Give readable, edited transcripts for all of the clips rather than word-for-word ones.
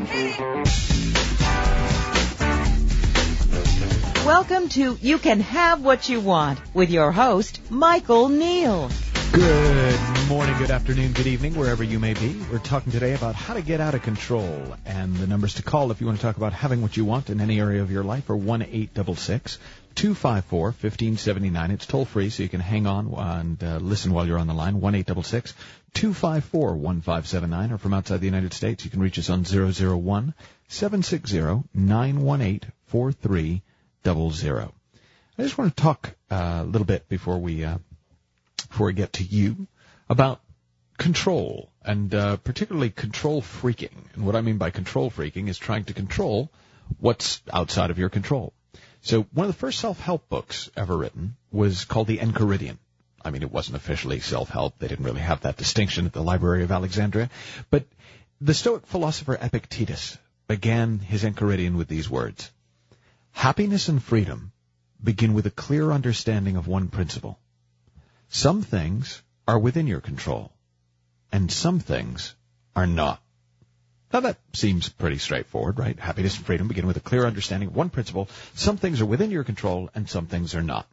Welcome to You Can Have What You Want with your host, Michael Neal. Good morning, good afternoon, good evening, wherever you may be. We're talking today about how to get out of control. And the numbers to call if you want to talk about having what you want in any area of your life are 1-866-254-1579. It's toll free, so you can hang on and listen while you're on the line. 1-866-254-1579. Or from outside the United States, you can reach us on 001-760-918-4300. I just want to talk a little bit before we get to you about control, and particularly control freaking. And what I mean by control freaking is trying to control what's outside of your control. So one of the first self-help books ever written was called The Enchiridion. I mean, it wasn't officially self-help. They didn't really have that distinction at the Library of Alexandria. But the Stoic philosopher Epictetus began his Enchiridion with these words: happiness and freedom begin with a clear understanding of one principle. Some things are within your control, and some things are not. Now that seems pretty straightforward, right? Happiness and freedom begin with a clear understanding of one principle. Some things are within your control, and some things are not.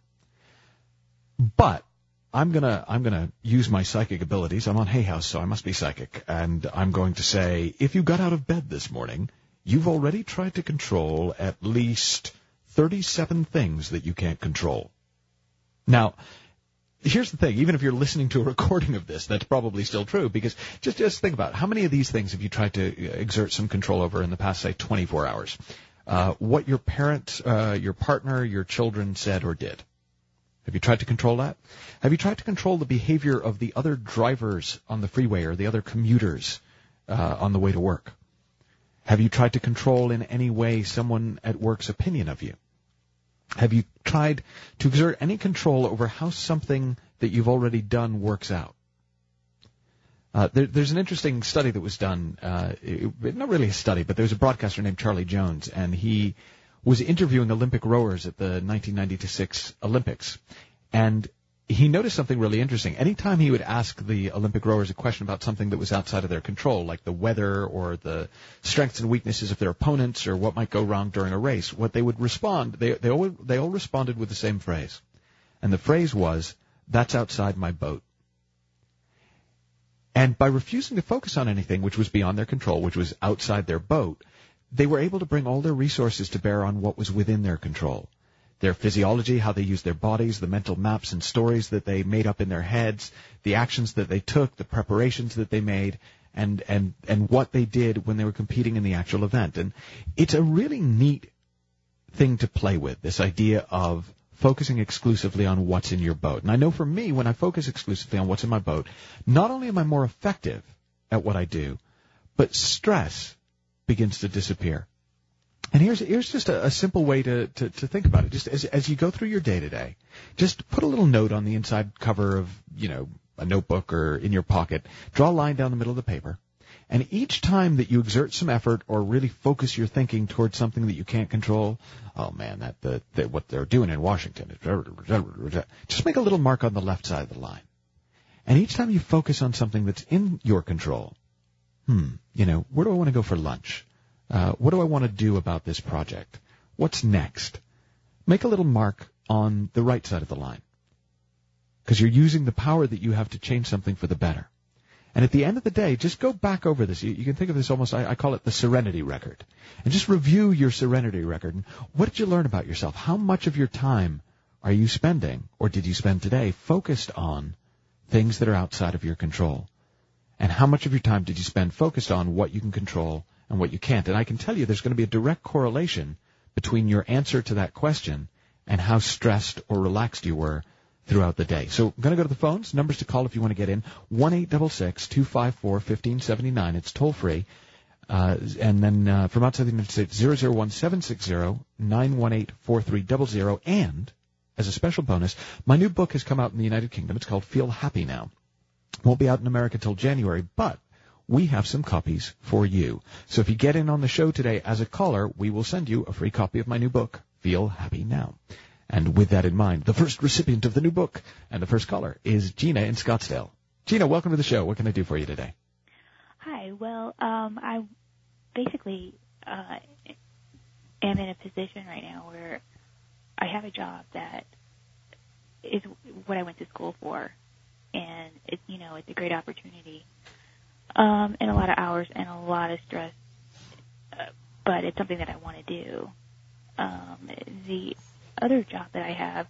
But I'm gonna use my psychic abilities. I'm on Hay House, so I must be psychic, and I'm going to say, if you got out of bed this morning, you've already tried to control at least 37 things that you can't control. Now, here's the thing. Even if you're listening to a recording of this, that's probably still true, because just think about it. How many of these things have you tried to exert some control over in the past, say, 24 hours? What your parents, your partner, your children said or did. Have you tried to control that? Have you tried to control the behavior of the other drivers on the freeway or the other commuters on the way to work? Have you tried to control in any way someone at work's opinion of you? Have you tried to exert any control over how something that you've already done works out? There's an interesting study that was done, not really a study, but there's a broadcaster named Charlie Jones, and he was interviewing Olympic rowers at the 1996 Olympics. And he noticed something really interesting. Anytime he would ask the Olympic rowers a question about something that was outside of their control, like the weather or the strengths and weaknesses of their opponents or what might go wrong during a race, what they would respond, they all responded with the same phrase. And the phrase was, "That's outside my boat." And by refusing to focus on anything which was beyond their control, which was outside their boat, they were able to bring all their resources to bear on what was within their control. Their physiology, how they used their bodies, the mental maps and stories that they made up in their heads, the actions that they took, the preparations that they made, and what they did when they were competing in the actual event. And it's a really neat thing to play with, this idea of focusing exclusively on what's in your boat. And I know for me, when I focus exclusively on what's in my boat, not only am I more effective at what I do, but stress begins to disappear. And here's just a simple way to think about it. Just as you go through your day-to-day, just put a little note on the inside cover of, a notebook or in your pocket. Draw a line down the middle of the paper. And each time that you exert some effort or really focus your thinking towards something that you can't control, oh man, what they're doing in Washington, just make a little mark on the left side of the line. And each time you focus on something that's in your control, where do I want to go for lunch? What do I want to do about this project? What's next? Make a little mark on the right side of the line, because you're using the power that you have to change something for the better. And at the end of the day, just go back over this. You can think of this almost, I call it the serenity record. And just review your serenity record. And what did you learn about yourself? How much of your time are you spending, or did you spend today, focused on things that are outside of your control? And how much of your time did you spend focused on what you can control and what you can't? And I can tell you there's going to be a direct correlation between your answer to that question and how stressed or relaxed you were throughout the day. So I'm going to go to the phones. Numbers to call if you want to get in. 1-866-254-1579. It's toll free. And then from outside the United States, 001-760-918-4300. And as a special bonus, my new book has come out in the United Kingdom. It's called Feel Happy Now. Won't be out in America till January, but we have some copies for you. So if you get in on the show today as a caller, we will send you a free copy of my new book, Feel Happy Now. And with that in mind, the first recipient of the new book and the first caller is Gina in Scottsdale. Gina, welcome to the show. What can I do for you today? Hi. Well, I basically am in a position right now where I have a job that is what I went to school for, and it's a great opportunity, and a lot of hours and a lot of stress, but it's something that I want to do. The other job that I have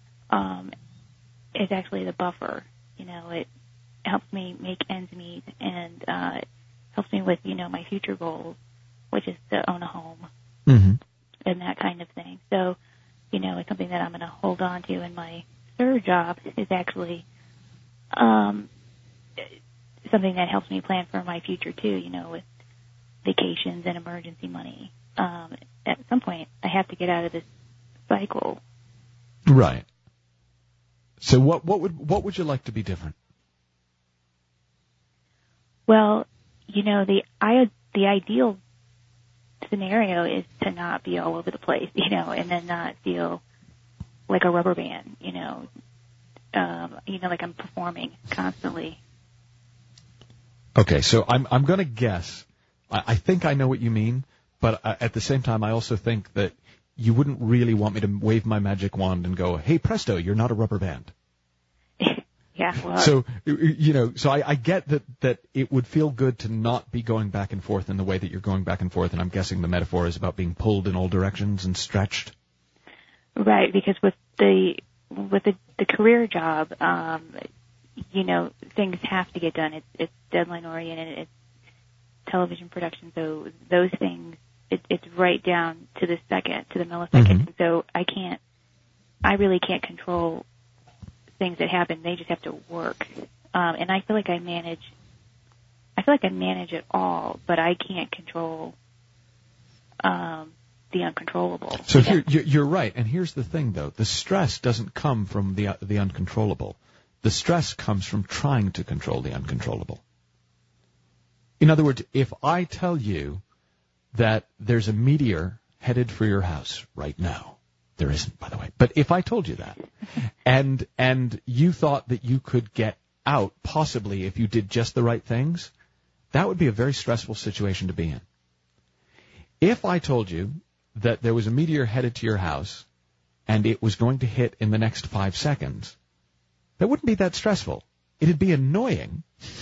is actually the buffer. It helps me make ends meet and helps me with my future goals, which is to own a home and that kind of thing. So, it's something that I'm going to hold on to. And my third job is actually something that helps me plan for my future too. With vacations and emergency money. At some point, I have to get out of this cycle. Right. So what would you like to be different? Well, the ideal scenario is to not be all over the place, and then not feel like a rubber band, like I'm performing constantly. Okay, so I'm going to guess. I think I know what you mean, but at the same time, I also think that you wouldn't really want me to wave my magic wand and go, "Hey, presto, you're not a rubber band." Yeah. Well, so I get that it would feel good to not be going back and forth in the way that you're going back and forth, and I'm guessing the metaphor is about being pulled in all directions and stretched. Right, because with the career job, things have to get done. It's deadline oriented. It's television production, so those things it's right down to the second, to the millisecond. So I really can't control things that happen. They just have to work. And I feel like I manage it all, but I can't control the uncontrollable. So here, you're right. And here's the thing, though. The stress doesn't come from the uncontrollable. The stress comes from trying to control the uncontrollable. In other words, if I tell you that there's a meteor headed for your house right now, there isn't, by the way, but if I told you that, and you thought that you could get out possibly if you did just the right things, that would be a very stressful situation to be in. If I told you that there was a meteor headed to your house and it was going to hit in the next 5 seconds, that wouldn't be that stressful. It'd be annoying.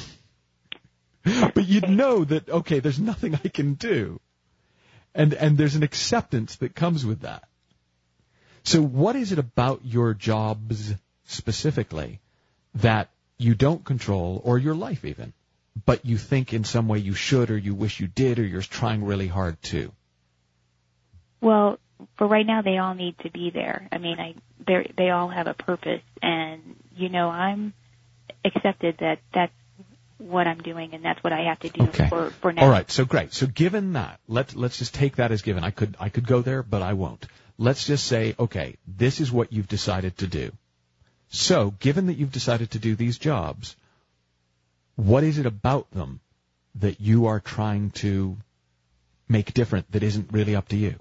But you'd know that, okay, there's nothing I can do. And there's an acceptance that comes with that. So what is it about your jobs specifically that you don't control, or your life even, but you think in some way you should, or you wish you did, or you're trying really hard to? Well, for right now, they all need to be there. I mean, they all have a purpose, and I'm accepted that that's what I'm doing, and that's what I have to do for now. All right, so great. So given that, let's just take that as given. I could go there, but I won't. Let's just say, okay, this is what you've decided to do. So, given that you've decided to do these jobs, what is it about them that you are trying to make different that isn't really up to you?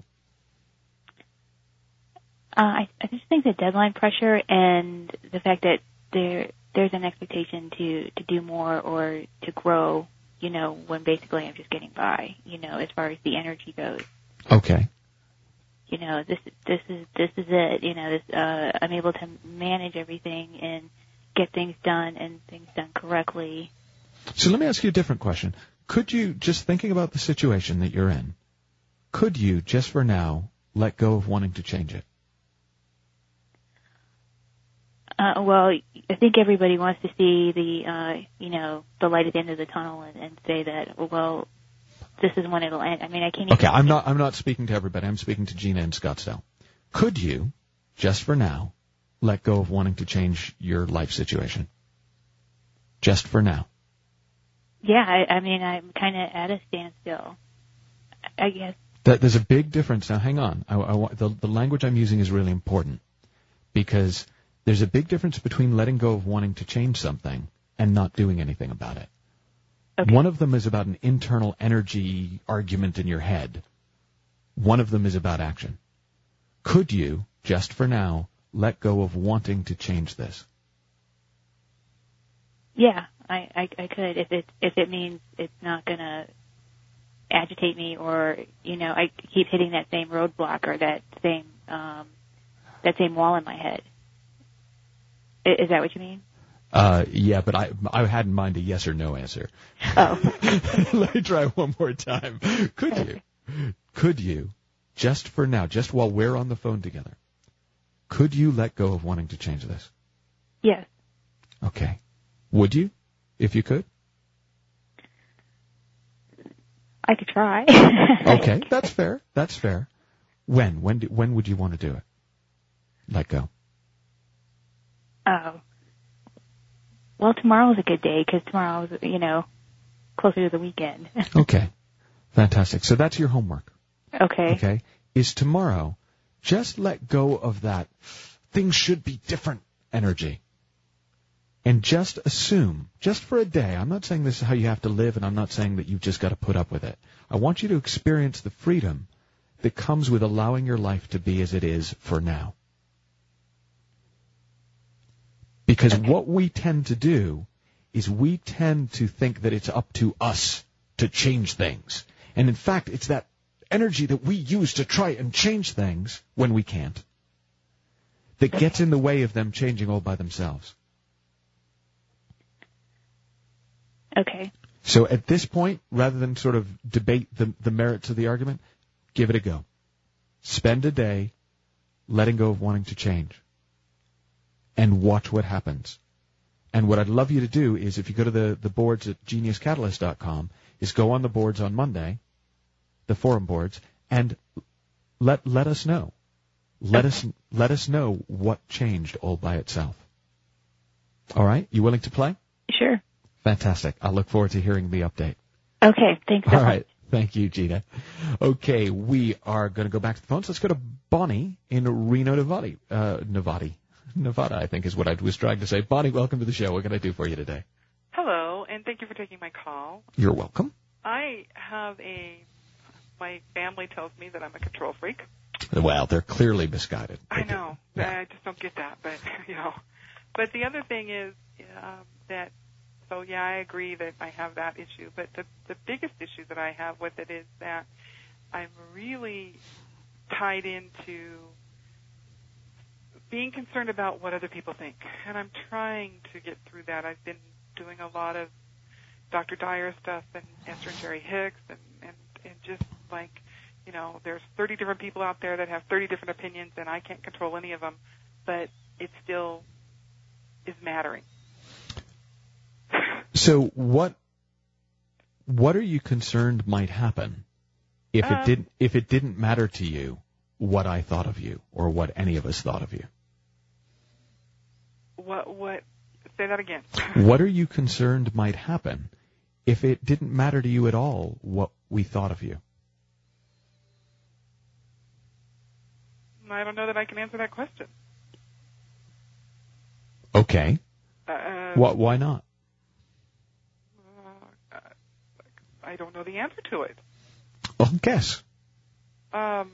I just think the deadline pressure and the fact that there's an expectation to do more or to grow, when basically I'm just getting by, as far as the energy goes. Okay. This is it. I'm able to manage everything and get things done and things done correctly. So let me ask you a different question. Could you, just thinking about the situation that you're in, could you, just for now, let go of wanting to change it? Well, I think everybody wants to see the light at the end of the tunnel and say that, well, this is when it'll end. I mean, I can't even... Okay, I'm not speaking to everybody. I'm speaking to Gina in Scottsdale. Could you, just for now, let go of wanting to change your life situation? Just for now. Yeah, I mean, I'm kind of at a standstill, I guess. There's a big difference. Now, hang on. The language I'm using is really important, because there's a big difference between letting go of wanting to change something and not doing anything about it. Okay. One of them is about an internal energy argument in your head. One of them is about action. Could you, just for now, let go of wanting to change this? Yeah, I could, if it means it's not gonna agitate me, or I keep hitting that same roadblock or that same wall in my head. Is that what you mean? Yeah, but I had in mind a yes or no answer. Oh. Let me try one more time. Could you, just for now, just while we're on the phone together, could you let go of wanting to change this? Yes. Okay. Would you, if you could? I could try. Okay, that's fair. That's fair. When would you want to do it? Let go. Oh. Well, tomorrow's a good day because tomorrow's, closer to the weekend. Okay. Fantastic. So that's your homework. Okay. Okay. Is tomorrow, just let go of that things should be different energy. And just assume, just for a day, I'm not saying this is how you have to live, and I'm not saying that you've just got to put up with it. I want you to experience the freedom that comes with allowing your life to be as it is for now. Because what we tend to do is we tend to think that it's up to us to change things. And in fact, it's that energy that we use to try and change things when we can't that gets in the way of them changing all by themselves. Okay. So at this point, rather than sort of debate the merits of the argument, give it a go. Spend a day letting go of wanting to change and watch what happens. And what I'd love you to do is, if you go to the boards at geniuscatalyst.com, is go on the boards on Monday, the forum boards, and let us know. Let us know what changed all by itself. All right? You willing to play? Sure. Fantastic. I look forward to hearing the update. Okay. Thanks so much. All right. Thank you, Gina. Okay, we are going to go back to the phones. Let's go to Bonnie in Reno, Nevada, I think is what I was trying to say. Bonnie, welcome to the show. What can I do for you today? Hello, and thank you for taking my call. You're welcome. I have my family tells me that I'm a control freak. Well, they're clearly misguided. I know. Yeah. I just don't get that, but, But the other thing is that, so yeah, I agree that I have that issue, but the biggest issue that I have with it is that I'm really tied into being concerned about what other people think, and I'm trying to get through that. I've been doing a lot of Dr. Dyer stuff and Esther and Jerry Hicks, and just like, there's 30 different people out there that have 30 different opinions, and I can't control any of them, but it still is mattering. So what are you concerned might happen if it didn't matter to you what I thought of you or what any of us thought of you? What? Say that again. What are you concerned might happen if it didn't matter to you at all what we thought of you? I don't know that I can answer that question. Okay. Why not? I don't know the answer to it. Well, guess. My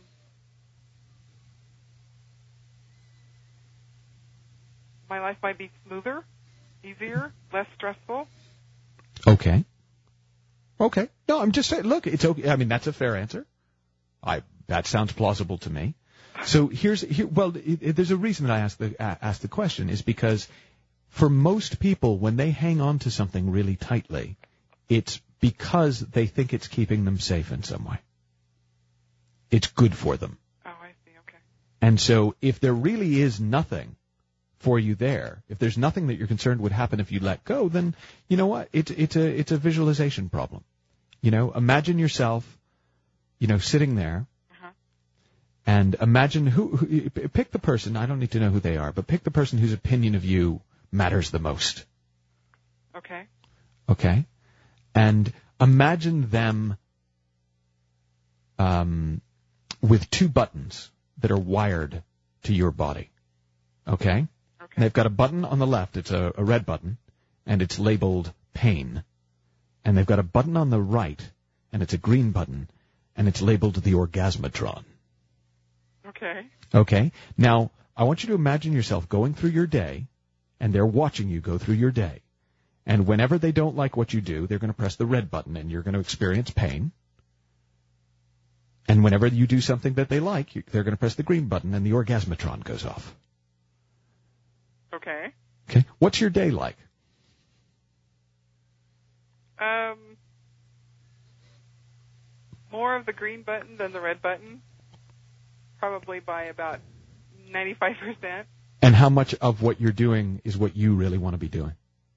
life might be smoother, easier, less stressful. Okay. No, I'm just saying, look, it's okay. I mean, that's a fair answer. That sounds plausible to me. So there's a reason that I asked the question, is because for most people, when they hang on to something really tightly, it's because they think it's keeping them safe in some way. It's good for them. Oh, I see. Okay. And so if there really is nothing for you there, if there's nothing that you're concerned would happen if you let go, then you know what? It's a visualization problem. Imagine yourself, sitting there, and imagine pick the person. I don't need to know who they are, but pick the person whose opinion of you matters the most. Okay. Okay. And imagine them with two buttons that are wired to your body. Okay? And they've got a button on the left. It's a red button, and it's labeled pain. And they've got a button on the right, and it's a green button, and it's labeled the orgasmatron. Okay? Now, I want you to imagine yourself going through your day, and they're watching you go through your day. And whenever they don't like what you do, they're going to press the red button, and you're going to experience pain. And whenever you do something that they like, they're going to press the green button and the Orgasmatron goes off. Okay. Okay. What's your day like? More of the green button than the red button. Probably by about 95%. And how much of what you're doing is what you really want to be doing?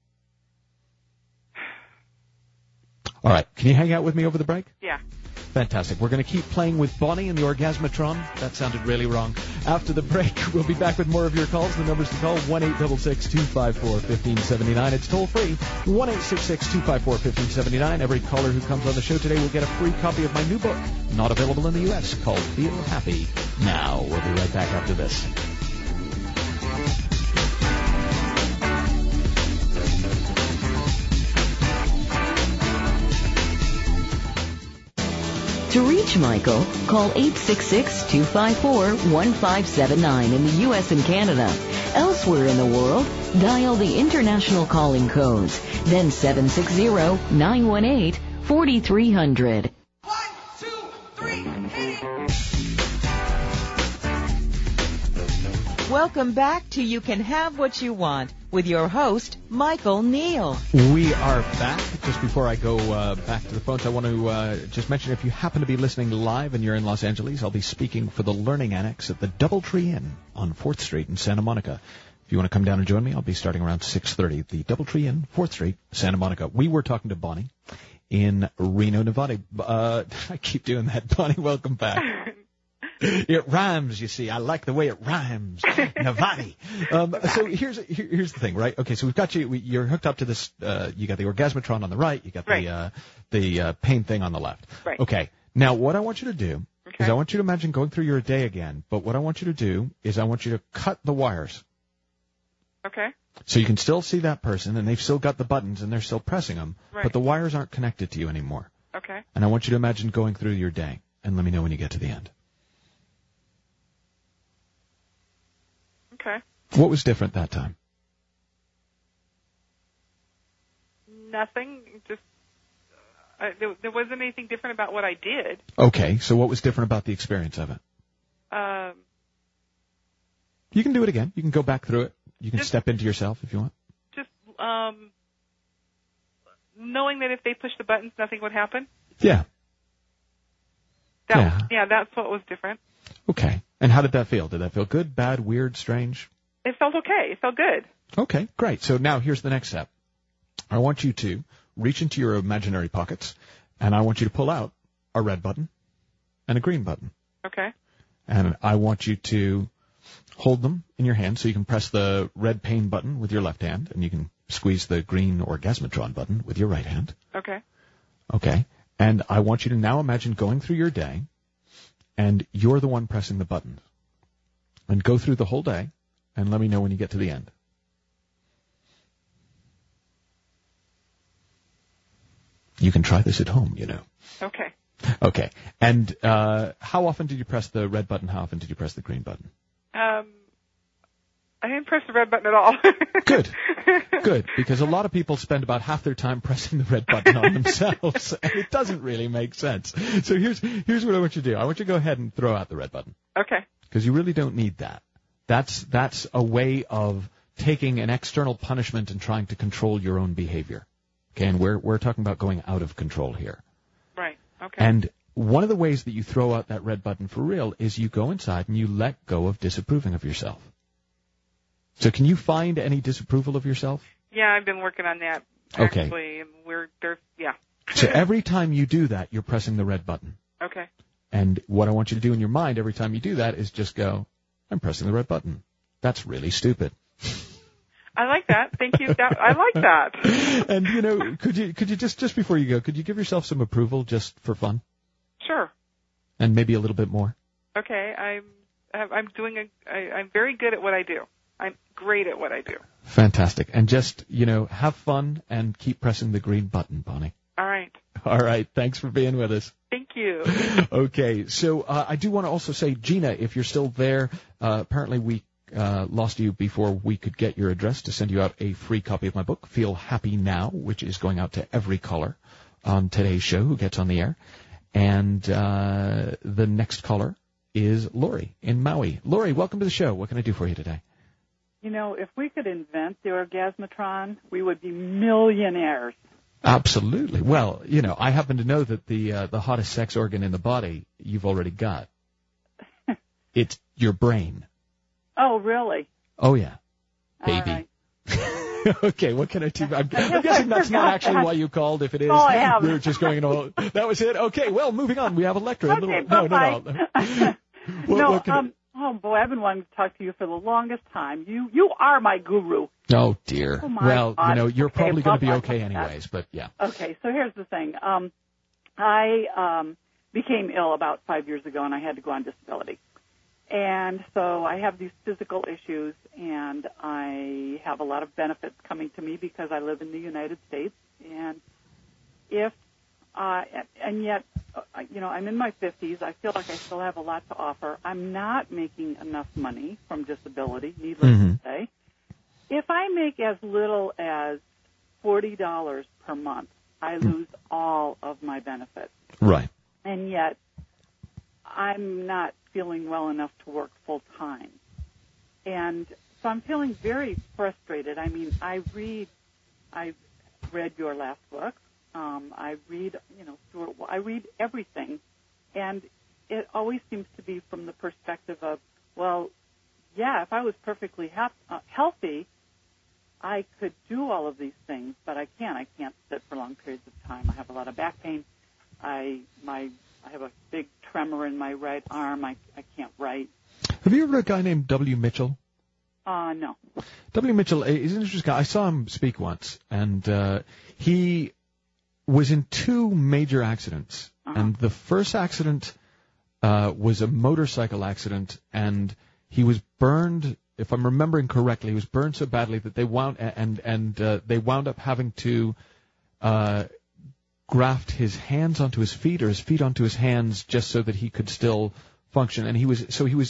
All right. Can you hang out with me over the break? Yeah. Fantastic. We're going to keep playing with Bonnie and the Orgasmatron. That sounded really wrong. After the break, we'll be back with more of your calls. The numbers to call, 1-866-254-1579. It's toll free, 1-866-254-1579. Every caller who comes on the show today will get a free copy of my new book, not available in the U.S., called Feel Happy Now. We'll be right back after this. To reach Michael, call 866-254-1579 in the U.S. and Canada. Elsewhere in the world, dial the international calling codes, then 760-918-4300. 1, 2, 3, hit it! Welcome back to You Can Have What You Want with your host, Michael Neal. We are back. Just before I go back to the phones, I want to just mention if you happen to be listening live and you're in Los Angeles, I'll be speaking for the Learning Annex at the DoubleTree Inn on 4th Street in Santa Monica. If you want to come down and join me, I'll be starting around 6:30. The DoubleTree Inn, 4th Street, Santa Monica. We were talking to Bonnie in Reno, Nevada. I keep doing that. Bonnie, welcome back. It rhymes, you see. I like the way it rhymes. Nevada. So here's the thing, right? Okay, so we've got you're hooked up to this, you got the Orgasmatron on the right, you got the pain thing on the left. Right. Okay. Now what I want you to do is I want you to imagine going through your day again, but what I want you to do is I want you to cut the wires. Okay. So you can still see that person and they've still got the buttons and they're still pressing them, Right. but the wires aren't connected to you anymore. Okay. And I want you to imagine going through your day and let me know when you get to the end. Okay. What was different that time? Nothing. Just there wasn't anything different about what I did. Okay, so what was different about the experience of it? You can do it again. You can go back through it. You can step into yourself if you want. Just knowing that if they push the buttons, nothing would happen. Yeah. That's what was different. Okay. And how did that feel? Did that feel good, bad, weird, strange? It felt okay. It felt good. Okay, great. So now here's the next step. I want you to reach into your imaginary pockets, and I want you to pull out a red button and a green button. Okay. And I want you to hold them in your hand so you can press the red pain button with your left hand, and you can squeeze the green Orgasmatron button with your right hand. Okay. Okay. And I want you to now imagine going through your day, and you're the one pressing the buttons. And go through the whole day, and let me know when you get to the end. You can try this at home, you know. Okay. Okay. And how often did you press the red button? How often did you press the green button? I didn't press the red button at all. Good. Good. Because a lot of people spend about half their time pressing the red button on themselves, and it doesn't really make sense. So here's what I want you to do. I want you to go ahead and throw out the red button. Okay. Because you really don't need that. That's a way of taking an external punishment and trying to control your own behavior. Okay, and we're talking about going out of control here. Right. Okay. And one of the ways that you throw out that red button for real is you go inside and you let go of disapproving of yourself. So can you find any disapproval of yourself? Yeah, I've been working on that. Okay. Actually, and yeah. So every time you do that, you're pressing the red button. Okay. And what I want you to do in your mind every time you do that is just go, I'm pressing the red button. That's really stupid. I like that. Thank you. I like that. And you know, could you just before you go, could you give yourself some approval just for fun? Sure. And maybe a little bit more? Okay. I'm very good at what I do. I'm great at what I do. Fantastic. And just, have fun and keep pressing the green button, Bonnie. All right. All right. Thanks for being with us. Thank you. Okay. So I do want to also say, Gina, if you're still there, apparently we lost you before we could get your address to send you out a free copy of my book, Feel Happy Now, which is going out to every caller on today's show who gets on the air. And the next caller is Lori in Maui. Lori, welcome to the show. What can I do for you today? You know, if we could invent the Orgasmatron, we would be millionaires. Absolutely. Well, you know, I happen to know that the hottest sex organ in the body you've already got. It's your brain. Oh, really? Oh, yeah. Baby. All right. Okay, what can I do? I'm guessing that's not actually why you called. If it is, I haven't. we're just going all. That was it. Okay, well, moving on. We have Electra. Okay, No. Oh boy, I've been wanting to talk to you for the longest time. You are my guru. Oh dear. Oh, my well, God. you know, you're probably going to be okay like anyways. But yeah. Okay, so here's the thing. I became ill about 5 years ago, and I had to go on disability. And so I have these physical issues, and I have a lot of benefits coming to me because I live in the United States. And yet, you know, I'm in my 50s. I feel like I still have a lot to offer. I'm not making enough money from disability, needless to say. If I make as little as $40 per month, I lose all of my benefits. Right. And yet, I'm not feeling well enough to work full time. And so I'm feeling very frustrated. I mean, I've read your last book. I read, you know, I read everything. And it always seems to be from the perspective of, well, yeah, if I was perfectly healthy, I could do all of these things, but I can't. I can't sit for long periods of time. I have a lot of back pain. I have a big tremor in my right arm. I can't write. Have you ever heard of a guy named W. Mitchell? No. W. Mitchell is an interesting guy. I saw him speak once, and he was in two major accidents. And the first accident was a motorcycle accident, and he was burned. If I'm remembering correctly, he was burned so badly that they wound up having to graft his hands onto his feet or his feet onto his hands just so that he could still function. And he was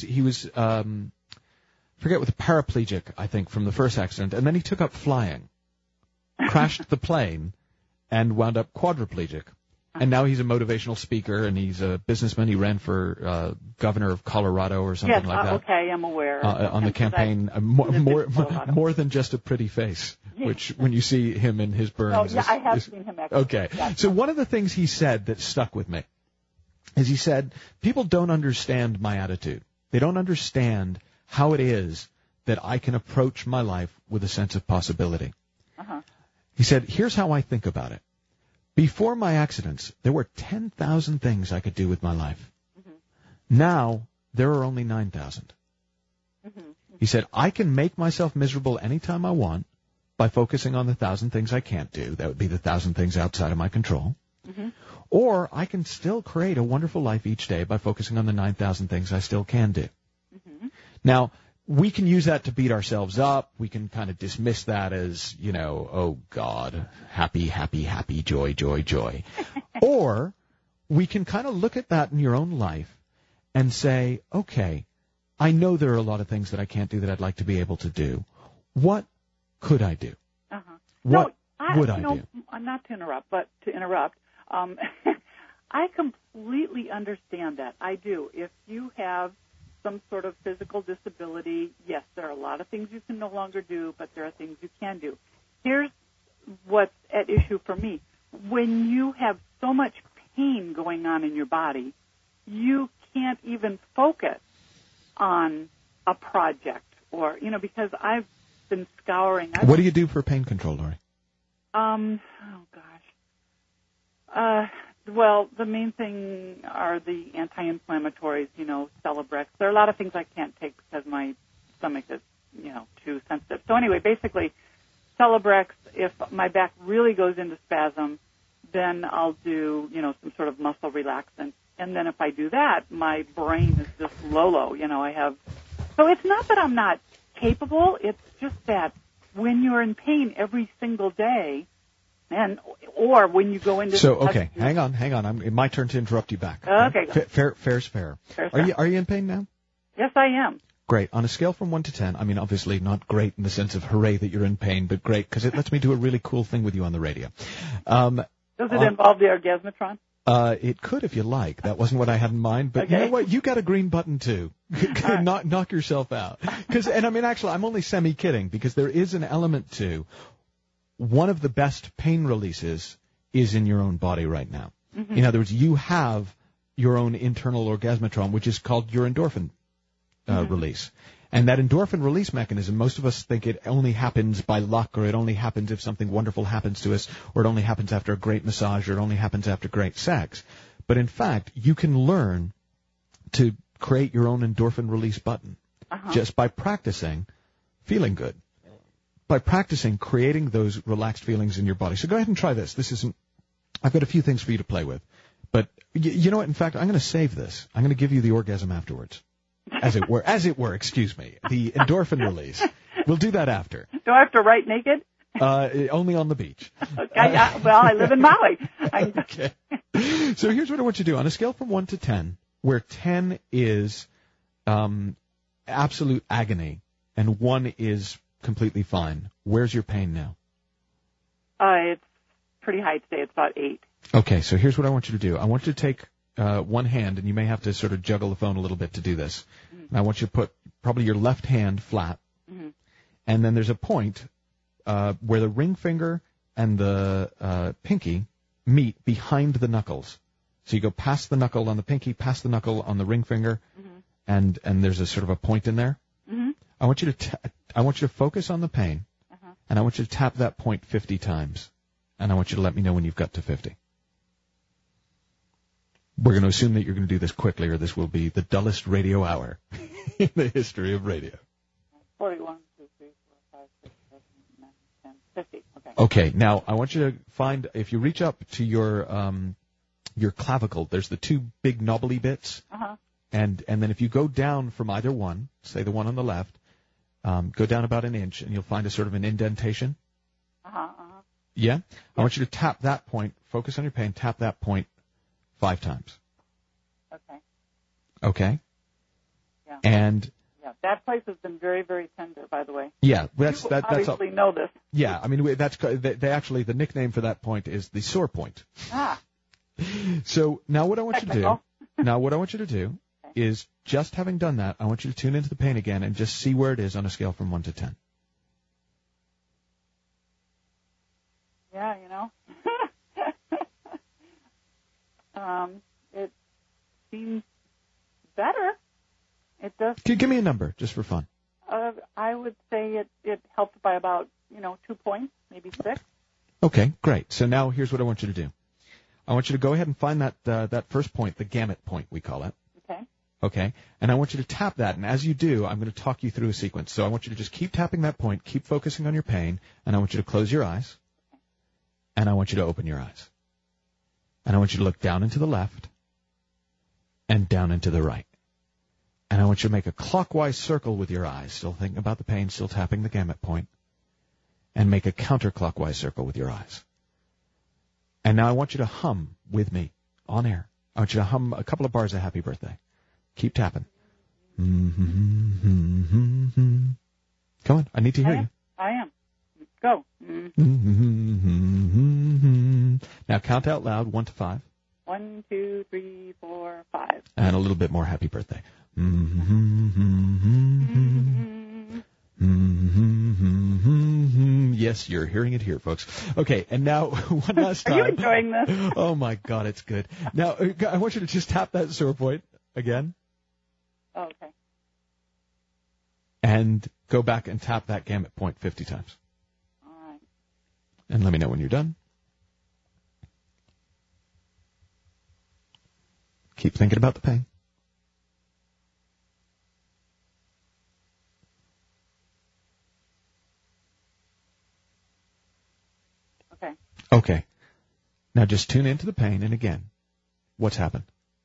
forget what, the paraplegic, I think, from the first accident. And then he took up flying, crashed the plane, and wound up quadriplegic. And now he's a motivational speaker, and he's a businessman. He ran for governor of Colorado or something like that. Okay, I'm aware. On the campaign, more than just a pretty face, which when you see him in his burns. Oh, yeah, I have seen him actually. Okay. Yeah. So one of the things he said that stuck with me is he said, people don't understand my attitude. They don't understand how it is that I can approach my life with a sense of possibility. He said, here's how I think about it. Before my accidents, there were 10,000 things I could do with my life. Now, there are only 9,000. He said, I can make myself miserable anytime I want by focusing on the 1,000 things I can't do. That would be the 1,000 things outside of my control. Or I can still create a wonderful life each day by focusing on the 9,000 things I still can do. Now, we can use that to beat ourselves up. We can kind of dismiss that as, you know, oh, God, happy, happy, happy, joy, joy, joy. Or we can kind of look at that in your own life and say, okay, I know there are a lot of things that I can't do that I'd like to be able to do. What could I do? What would I do? Not to interrupt, but to interrupt. I completely understand that. I do. If you have some sort of physical disability, yes, there are a lot of things you can no longer do, but there are things you can do. Here's what's at issue for me. When you have so much pain going on in your body, you can't even focus on a project or, you know, because I've been scouring. What do you do for pain control, Lori? Well, the main thing are the anti-inflammatories, you know, Celebrex. There are a lot of things I can't take because my stomach is, you know, too sensitive. So anyway, basically, Celebrex, if my back really goes into spasm, then I'll do, you know, some sort of muscle relaxant. And then if I do that, my brain is just low, you know, so it's not that I'm not capable, it's just that when you're in pain every single day, or when you go into... So, okay, hang on. My turn to interrupt you back. Okay. Fair's fair. Are you in pain now? Yes, I am. Great. On a scale from 1 to 10, I mean, obviously not great in the sense of hooray that you're in pain, but great because it lets me do a really cool thing with you on the radio. Does it involve the Orgasmatron? It could if you like. That wasn't what I had in mind, but You know what? You got a green button too. Knock yourself out. Actually, I'm only semi-kidding, because there is an element to one of the best pain releases is in your own body right now. Mm-hmm. In other words, you have your own internal orgasmatron, which is called your endorphin release. And that endorphin release mechanism, most of us think it only happens by luck, or it only happens if something wonderful happens to us, or it only happens after a great massage, or it only happens after great sex. But in fact, you can learn to create your own endorphin release button just by practicing feeling good, by practicing creating those relaxed feelings in your body. So go ahead and try this. I've got a few things for you to play with. But you know what? In fact, I'm going to save this. I'm going to give you the orgasm afterwards. As it were, excuse me. The endorphin release. We'll do that after. Do I have to write naked? Only on the beach. Okay, well, I live in Maui. Okay. So here's what I want you to do. On a scale from 1 to 10, where 10 is absolute agony and 1 is completely fine, where's your pain now? It's pretty high today. It's about 8. Okay, so here's what I want you to do. I want you to take one hand, and you may have to sort of juggle the phone a little bit to do this. Mm-hmm. And I want you to put probably your left hand flat, and then there's a point where the ring finger and the pinky meet behind the knuckles. So you go past the knuckle on the pinky, past the knuckle on the ring finger, and there's a sort of a point in there. Mm-hmm. I want you to focus on the pain, and I want you to tap that point 50 times, and I want you to let me know when you've got to 50. We're going to assume that you're going to do this quickly, or this will be the dullest radio hour in the history of radio. 41, 2, 3, 4, 5, 6, 7, 8, 9, 10, 50. Okay, now I want you to find, if you reach up to your clavicle, there's the 2 big knobbly bits, and then if you go down from either one, say the one on the left, go down about an inch, and you'll find a sort of an indentation. Yeah? I want you to tap that point, focus on your pain, tap that point 5 times. Okay? Yeah. And that place has been very, very tender, by the way. Yeah, you obviously know this. Yeah, the nickname for that point is the sore point. So now what I want you to do is, just having done that, I want you to tune into the pain again and just see where it is on a scale from 1 to 10. Yeah, it seems better. It does. Give me a number, just for fun. I would say it helped by about 2 points, maybe 6. Okay, great. So now here's what I want you to do. I want you to go ahead and find that first point, the gamut point, we call it. Okay, and I want you to tap that, and as you do, I'm going to talk you through a sequence. So I want you to just keep tapping that point, keep focusing on your pain, and I want you to close your eyes, and I want you to open your eyes. And I want you to look down and to the left, and down and to the right. And I want you to make a clockwise circle with your eyes, still thinking about the pain, still tapping the gamut point, and make a counterclockwise circle with your eyes. And now I want you to hum with me on air. I want you to hum a couple of bars of Happy Birthday. Keep tapping. Come on, I need to hear you. I am. Go. Now count out loud, 1 to 5. 1, 2, 3, 4, 5. And a little bit more Happy Birthday. Yes, you're hearing it here, folks. Okay, and now one last time. Are you enjoying this? Oh my God, it's good. Now I want you to just tap that sore point again. Oh, okay. And go back and tap that gamut point 50 times. All right. And let me know when you're done. Keep thinking about the pain. Okay. Now just tune into the pain, and again, what's happened?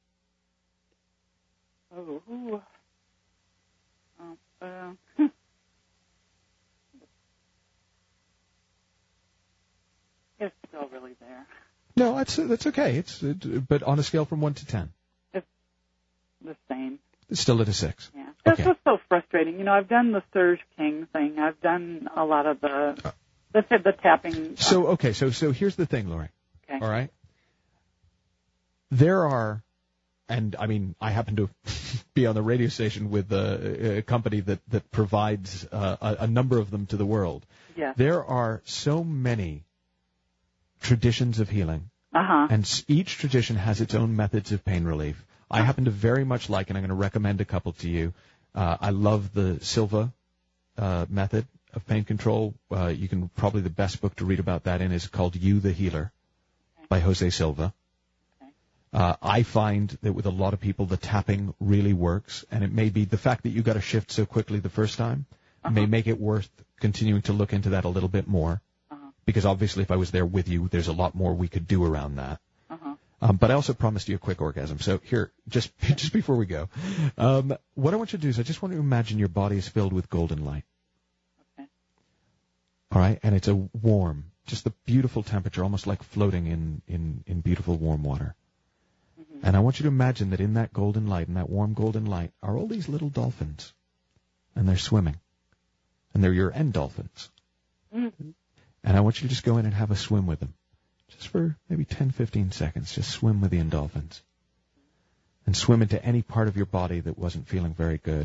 It's still really there. No, that's okay. But on a scale from 1 to 10, it's the same. It's still at a 6. Yeah, this was so frustrating. I've done the Surge King thing. I've done a lot of the tapping. So here's the thing, Lori. Okay. All right. there are, and I mean, I happen to be on the radio station with a company that provides a number of them to the world. Yeah. There are so many traditions of healing, and each tradition has its own methods of pain relief. I happen to very much like, and I'm going to recommend a couple to you. I love the Silva method of pain control. You can probably, the best book to read about that in is called You the Healer by Jose Silva. I find that with a lot of people, the tapping really works, and it may be the fact that you got a shift so quickly the first time may make it worth continuing to look into that a little bit more, because obviously if I was there with you, there's a lot more we could do around that. But I also promised you a quick orgasm. So here, just before we go, what I want you to do is I just want to imagine your body is filled with golden light. Okay. All right, and it's a warm, just the beautiful temperature, almost like floating in beautiful warm water. And I want you to imagine that in that golden light, in that warm golden light, are all these little dolphins. And they're swimming. And they're your end dolphins. And I want you to just go in and have a swim with them. Just for maybe 10, 15 seconds. Just swim with the endorphins. And swim into any part of your body that wasn't feeling very good.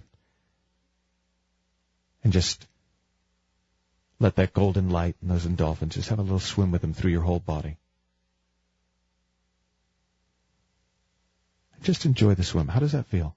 And just let that golden light and those endorphins, just have a little swim with them through your whole body. Just enjoy the swim. How does that feel?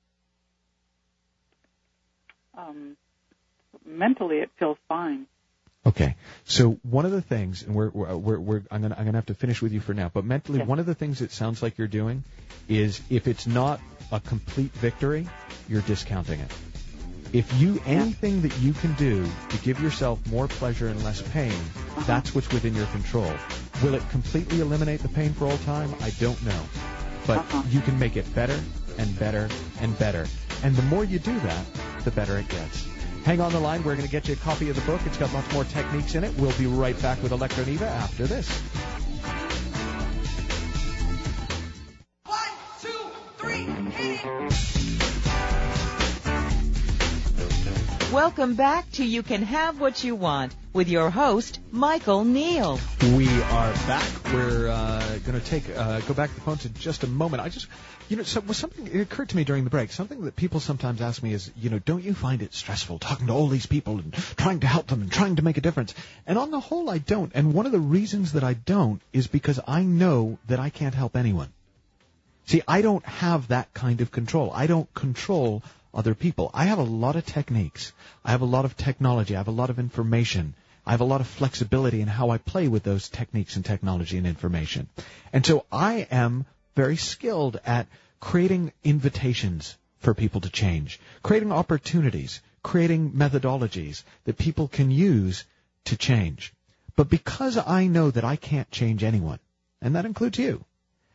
Mentally, it feels fine. Okay, so one of the things, and I'm gonna have to finish with you for now, but mentally, one of the things it sounds like you're doing is, if it's not a complete victory, you're discounting it. If anything that you can do to give yourself more pleasure and less pain, that's what's within your control. Will it completely eliminate the pain for all time? I don't know, but you can make it better and better and better, and the more you do that, the better it gets. Hang on the line. We're going to get you a copy of the book. It's got lots more techniques in it. We'll be right back with Electra Neva after this. 1, 2, 3, hit it! Welcome back to You Can Have What You Want with your host, Michael Neal. We are back. We're going to go back to the phones in just a moment. It occurred to me during the break, something that people sometimes ask me is, don't you find it stressful talking to all these people and trying to help them and trying to make a difference? And on the whole, I don't. And one of the reasons that I don't is because I know that I can't help anyone. See, I don't have that kind of control. I don't control other people. I have a lot of techniques. I have a lot of technology. I have a lot of information. I have a lot of flexibility in how I play with those techniques and technology and information. And so I am very skilled at creating invitations for people to change, creating opportunities, creating methodologies that people can use to change. But because I know that I can't change anyone, and that includes you,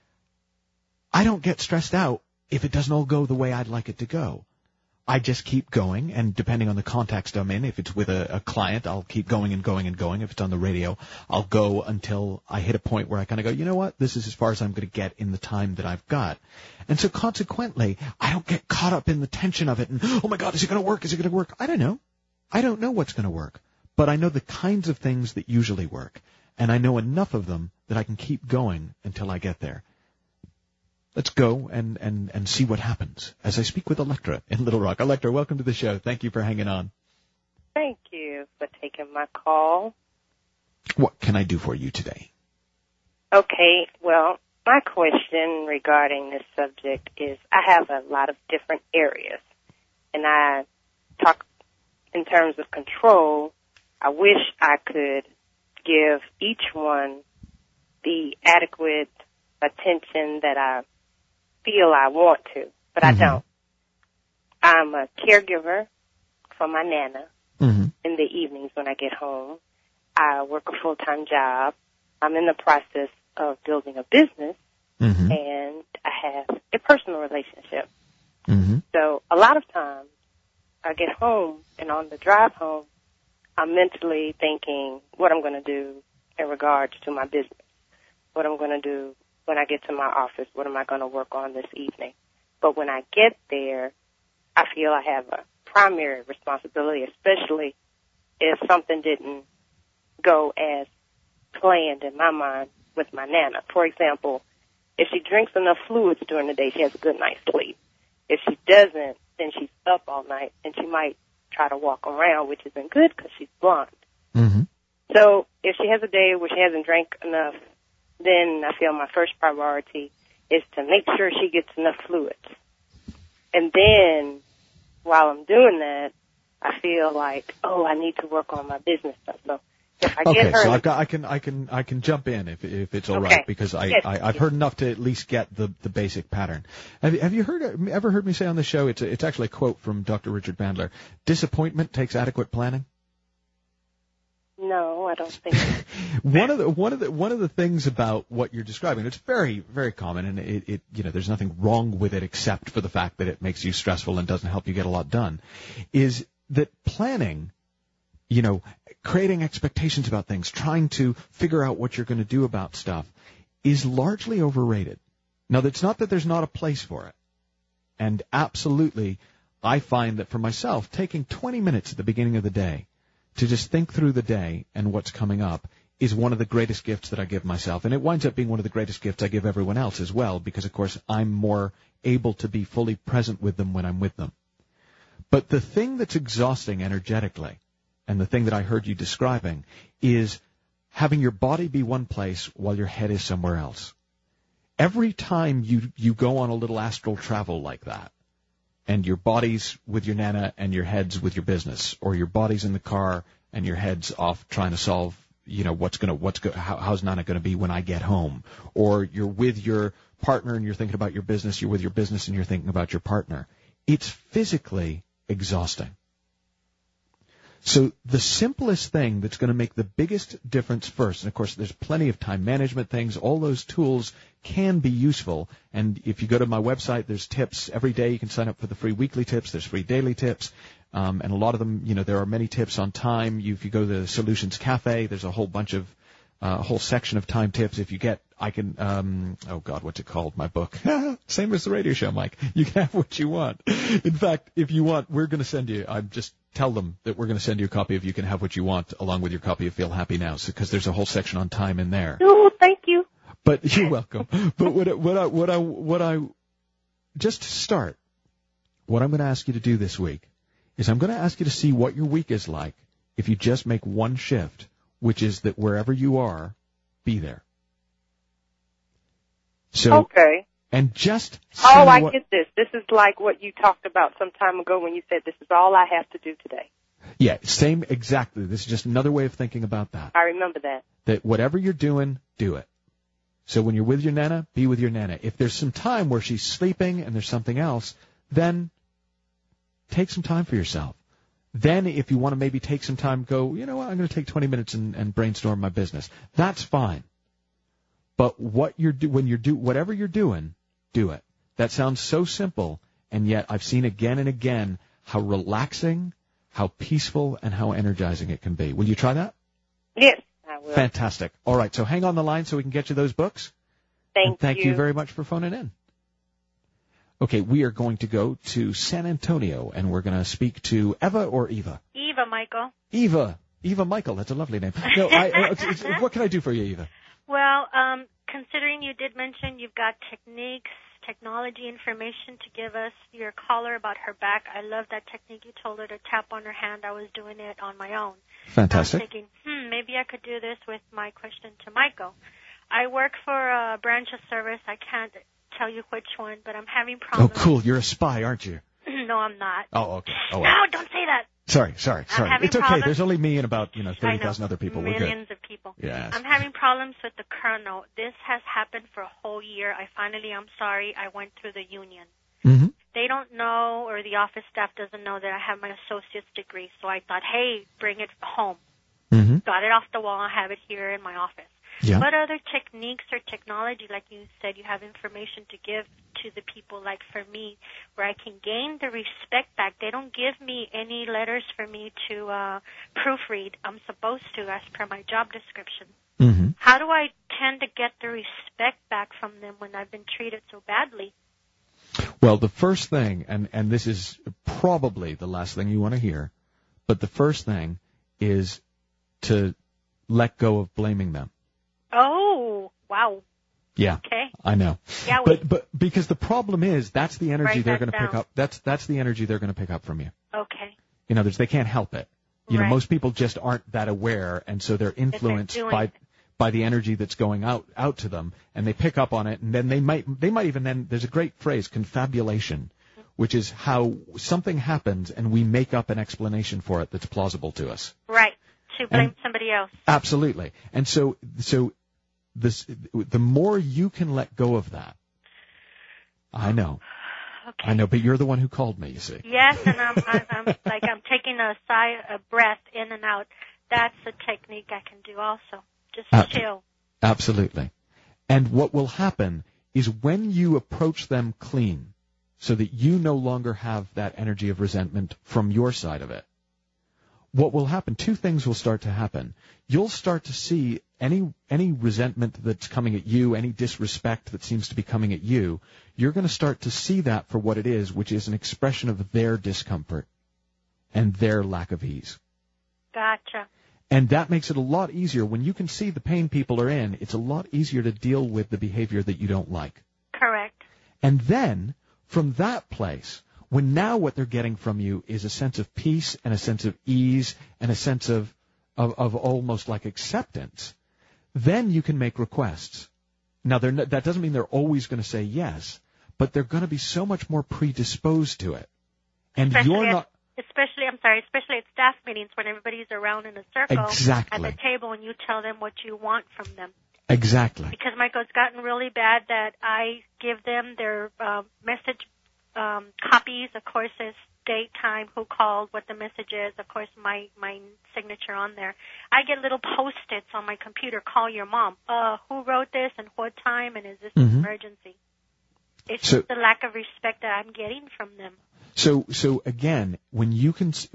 I don't get stressed out if it doesn't all go the way I'd like it to go. I just keep going, and depending on the context I'm in, if it's with a client, I'll keep going and going and going. If it's on the radio, I'll go until I hit a point where I kind of go, you know what, this is as far as I'm going to get in the time that I've got. And so consequently, I don't get caught up in the tension of it and, oh my God, is it going to work? Is it going to work? I don't know. I don't know what's going to work. But I know the kinds of things that usually work, and I know enough of them that I can keep going until I get there. Let's go and see what happens as I speak with Electra in Little Rock. Electra, welcome to the show. Thank you for hanging on. Thank you for taking my call. What can I do for you today? Okay, well, my question regarding this subject is I have a lot of different areas, and I talk in terms of control. I wish I could give each one the adequate attention that I feel I want to, but I don't. I'm a caregiver for my Nana in the evenings when I get home. I work a full-time job. I'm in the process of building a business, and I have a personal relationship. So a lot of times I get home, and on the drive home, I'm mentally thinking what I'm going to do in regards to my business, what I'm going to do when I get to my office, what am I going to work on this evening? But when I get there, I feel I have a primary responsibility, especially if something didn't go as planned in my mind with my Nana. For example, if she drinks enough fluids during the day, she has a good night's sleep. If she doesn't, then she's up all night, and she might try to walk around, which isn't good because she's blind. Mm-hmm. So if she has a day where she hasn't drank enough, then I feel my first priority is to make sure she gets enough fluids. And then while I'm doing that, I feel like, oh, I need to work on my business stuff. So if I get her, so I can jump in if it's all right, because I've heard enough to at least get the basic pattern. Have you ever heard me say on the show? It's actually a quote from Dr. Richard Bandler. Disappointment takes adequate planning. No, I don't think so. One of the things about what you're describing, it's very, very common, and it there's nothing wrong with it except for the fact that it makes you stressful and doesn't help you get a lot done, is that planning, creating expectations about things, trying to figure out what you're going to do about stuff, is largely overrated. Now, that's not that there's not a place for it. And absolutely, I find that for myself, taking 20 minutes at the beginning of the day to just think through the day and what's coming up is one of the greatest gifts that I give myself. And it winds up being one of the greatest gifts I give everyone else as well, because, of course, I'm more able to be fully present with them when I'm with them. But the thing that's exhausting energetically, and the thing that I heard you describing, is having your body be one place while your head is somewhere else. Every time you go on a little astral travel like that, and your body's with your nana and your head's with your business, or your body's in the car and your head's off trying to solve, how's Nana going to be when I get home, or you're with your partner and you're thinking about your business, you're with your business and you're thinking about your partner. It's physically exhausting. So the simplest thing that's going to make the biggest difference first, and of course there's plenty of time management things, all those tools can be useful. And if you go to my website, there's tips every day. You can sign up for the free weekly tips. There's free daily tips. And a lot of them, there are many tips on time. If you go to the Solutions Cafe, there's a whole bunch of, a whole section of time tips. If you get, what's it called? My book. Same as the radio show, Mike. You can have what you want. In fact, if you want, we're going to send you, tell them that we're going to send you a copy of You Can Have What You Want along with your copy of Feel Happy Now, because there's a whole section on time in there. Oh, thank you. But you're welcome. But what I just to start, what I'm going to ask you to do this week is I'm going to ask you to see what your week is like if you just make one shift, which is that wherever you are, be there. So, okay. And just I get this. This is like what you talked about some time ago when you said this is all I have to do today. Yeah, same exactly. This is just another way of thinking about that. I remember that. That whatever you're doing, do it. So when you're with your nana, be with your nana. If there's some time where she's sleeping and there's something else, then take some time for yourself. Then if you want to maybe take some time, go, you know what, I'm going to take 20 minutes and brainstorm my business. That's fine. But whatever you're doing, do it. That sounds so simple, and yet I've seen again and again how relaxing, how peaceful, and how energizing it can be. Will you try that? Yes, I will. Fantastic. All right, so hang on the line so we can get you those books. Thank you very much for phoning in. Okay, we are going to go to San Antonio, and we're going to speak to Eva or Eva? Eva, Michael. Eva Michael, that's a lovely name. No, what can I do for you, Eva? Well, considering you did mention you've got technology information to give us, your caller about her back, I love that technique you told her to tap on her hand. I was doing it on my own. Fantastic. I was thinking, maybe I could do this with my question to Michael. I work for a branch of service. I can't tell you which one, but I'm having problems. Oh, cool. You're a spy, aren't you? No, I'm not. Oh, okay. Oh, well. No, don't say that. Sorry. It's okay. Problems. There's only me and about 30,000 other people. We're good. Millions of people. Yes. I'm having problems with the Colonel. This has happened for a whole year. I'm sorry, I went through the union. Mm-hmm. They don't know, or the office staff doesn't know that I have my associate's degree. So I thought, hey, bring it home. Mm-hmm. Got it off the wall. I have it here in my office. Yeah. What other techniques or technology, like you said, you have information to give to the people, like for me, where I can gain the respect back? They don't give me any letters for me to proofread. I'm supposed to, as per my job description. Mm-hmm. How do I tend to get the respect back from them when I've been treated so badly? Well, the first thing, and this is probably the last thing you want to hear, but the first thing is to let go of blaming them. Oh, wow. Yeah. Okay. I know. Yeah. But because the problem is that's the energy Write they're that going to pick down. up. That's the energy they're going to pick up from you. Okay. In other words, they can't help it. You know, Right. most people just aren't that aware, and so they're influenced doing by the energy that's going out to them, and they pick up on it, and then they might even then. There's a great phrase, confabulation, which is how something happens and we make up an explanation for it that's plausible to us. Right. To blame somebody else. Absolutely. And so the more you can let go of that, I know. Okay. I know, but you're the one who called me, you see. Yes, and I'm like I'm taking a breath in and out. That's a technique I can do also. Just chill. Absolutely. And what will happen is when you approach them clean, so that you no longer have that energy of resentment from your side of it, what will happen, two things will start to happen. You'll start to see any resentment that's coming at you, any disrespect that seems to be coming at you, you're going to start to see that for what it is, which is an expression of their discomfort and their lack of ease. Gotcha. And that makes it a lot easier. When you can see the pain people are in, it's a lot easier to deal with the behavior that you don't like. Correct. And then, from that place, when now what they're getting from you is a sense of peace and a sense of ease and a sense of almost like acceptance, then you can make requests. Now, that doesn't mean they're always going to say yes, but they're going to be so much more predisposed to it. And you're not... Especially at staff meetings when everybody's around in a circle Exactly. at the table and you tell them what you want from them. Exactly. Because, Michael, it's gotten really bad that I give them their message copies, of course, as date, time, who called, what the message is, of course, my signature on there. I get little Post-its on my computer, call your mom. Who wrote this and what time, and is this an emergency? It's just the lack of respect that I'm getting from them. So again, when you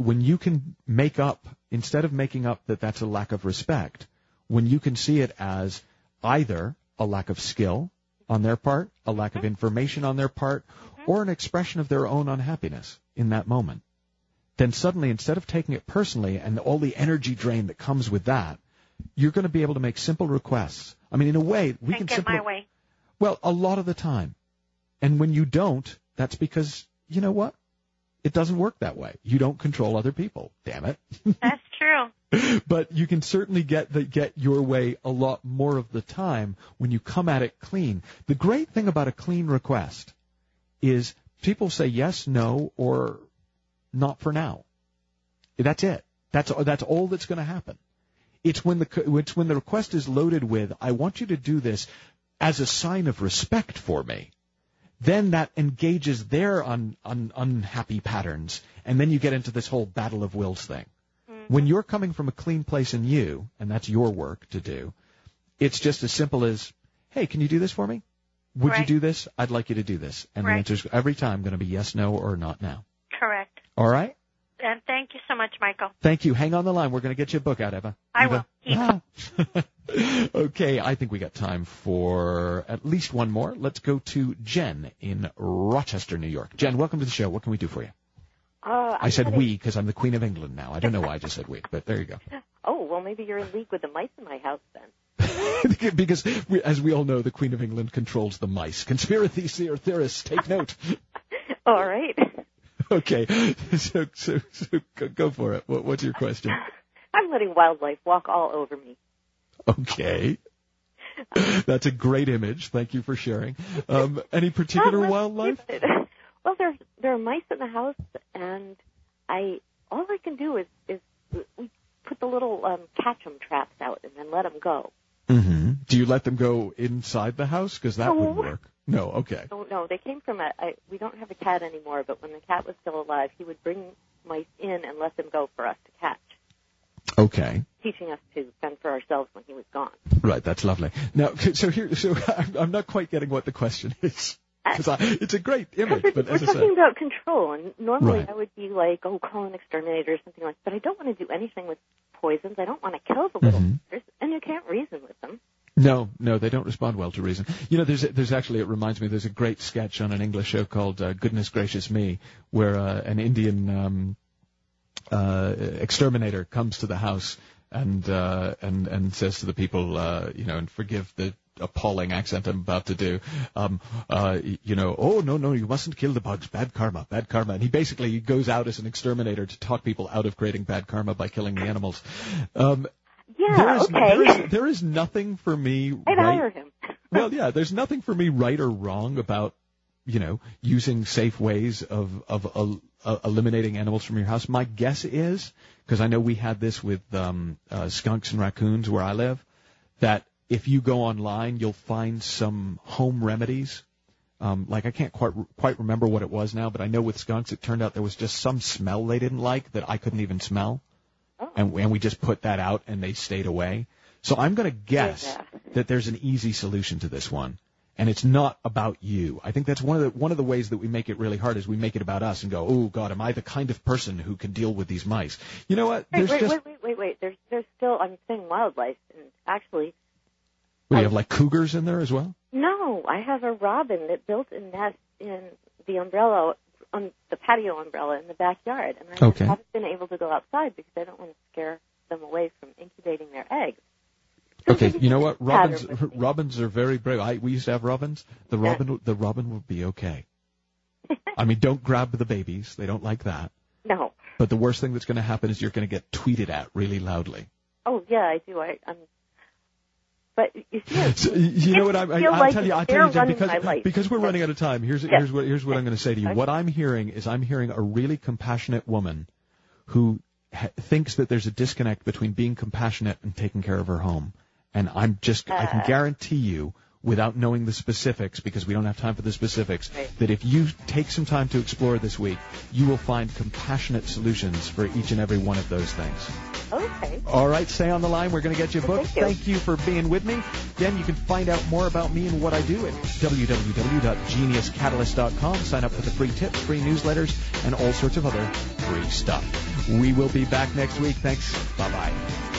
can make up, instead of making up that that's a lack of respect, when you can see it as either a lack of skill on their part, a lack of information on their part, or an expression of their own unhappiness in that moment, then suddenly, instead of taking it personally and all the energy drain that comes with that, you're going to be able to make simple requests. I mean, in a way, we can get my way. Well, a lot of the time. And when you don't, that's because, you know what? It doesn't work that way. You don't control other people. Damn it. That's true. But you can certainly get your way a lot more of the time when you come at it clean. The great thing about a clean request is people say yes, no, or not for now. That's it. That's all that's going to happen. It's when the request is loaded with, I want you to do this as a sign of respect for me. Then that engages their unhappy patterns, and then you get into this whole battle of wills thing. When you're coming from a clean place in you, and that's your work to do, it's just as simple as, hey, can you do this for me? Would you do this? I'd like you to do this. And the answer's every time going to be yes, no, or not now. Correct. All right? And thank you so much, Michael. Thank you. Hang on the line. We're going to get you a book out, Eva. I will. Okay, I think we got time for at least one more. Let's go to Jen in Rochester, New York. Jen, welcome to the show. What can we do for you? I said we because I'm the Queen of England now. I don't know why I just said we, but there you go. Oh, well, maybe you're in league with the mice in my house then. Because, as we all know, the Queen of England controls the mice. Conspiracy theorists, take note. All right. Okay, so go for it. What's your question? I'm letting wildlife walk all over me. Okay. That's a great image. Thank you for sharing. Any particular wildlife? Well, there are mice in the house, and all I can do is we put the little catch 'em traps out and then let them go. Mm-hmm. Do you let them go inside the house? Because that wouldn't work. No, okay. No, they came from we don't have a cat anymore, but when the cat was still alive, he would bring mice in and let them go for us to catch. Okay. Teaching us to fend for ourselves when he was gone. Right, that's lovely. Now, so I'm not quite getting what the question is. Because it's a great image, but as I said, we're talking about control, and normally I would be like, call an exterminator or something like that, but I don't want to do anything with poisons. I don't want to kill the little creatures, and you can't reason with them. No, they don't respond well to reason. You know, there's actually, it reminds me, there's a great sketch on an English show called Goodness Gracious Me, where an Indian exterminator comes to the house and says to the people, and forgive the appalling accent I'm about to do. Oh, no, you mustn't kill the bugs. Bad karma, bad karma. And he basically goes out as an exterminator to talk people out of creating bad karma by killing the animals. There is nothing for me. I'd hire him. Well, yeah, there's nothing for me right or wrong about, using safe ways of eliminating animals from your house. My guess is, because I know we had this with skunks and raccoons where I live, that if you go online, you'll find some home remedies. I can't quite remember what it was now, but I know with skunks it turned out there was just some smell they didn't like that I couldn't even smell. Oh. And we just put that out and they stayed away. So I'm going to guess that there's an easy solution to this one. And it's not about you. I think that's one of the ways that we make it really hard is we make it about us and go, oh God, am I the kind of person who can deal with these mice? You know what? Wait. There's still, I'm saying wildlife, and actually. Well, you have like cougars in there as well? No, I have a robin that built a nest in the umbrella, on the patio umbrella in the backyard, and I haven't been able to go outside because I don't want to scare them away from incubating their eggs. Okay, you know what? Robins are very brave. We used to have robins. The robin will be okay. I mean, don't grab the babies. They don't like that. No. But the worst thing that's going to happen is you're going to get tweeted at really loudly. Oh yeah, I do. But you see, so, you know what? I'll tell you, because we're running out of time. Here's what I'm going to say to you. Okay. What I'm hearing is a really compassionate woman who thinks that there's a disconnect between being compassionate and taking care of her home. And I can guarantee you, without knowing the specifics, because we don't have time for the specifics, that if you take some time to explore this week, you will find compassionate solutions for each and every one of those things. Okay. All right, stay on the line. We're going to get you a book. Thank you for being with me. Again, you can find out more about me and what I do at www.geniuscatalyst.com. Sign up for the free tips, free newsletters, and all sorts of other free stuff. We will be back next week. Thanks. Bye-bye.